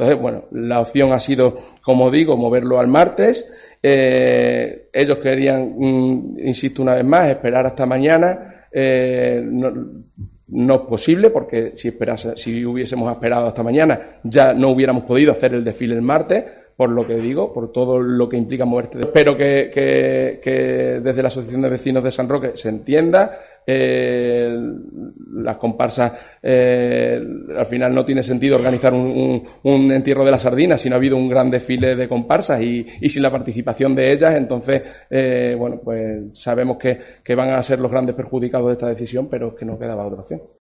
Entonces, bueno, la opción ha sido, como digo, moverlo al martes. Ellos querían, insisto una vez más, esperar hasta mañana. No es posible, porque si hubiésemos esperado hasta mañana ya no hubiéramos podido hacer el desfile el martes, por lo que digo, por todo lo que implica moverte. Espero que desde la Asociación de Vecinos de San Roque se entienda. Las comparsas, al final no tiene sentido organizar un entierro de la sardina si no ha habido un gran desfile de comparsas y sin la participación de ellas. Entonces, bueno, pues sabemos que van a ser los grandes perjudicados de esta decisión, pero es que no quedaba otra opción.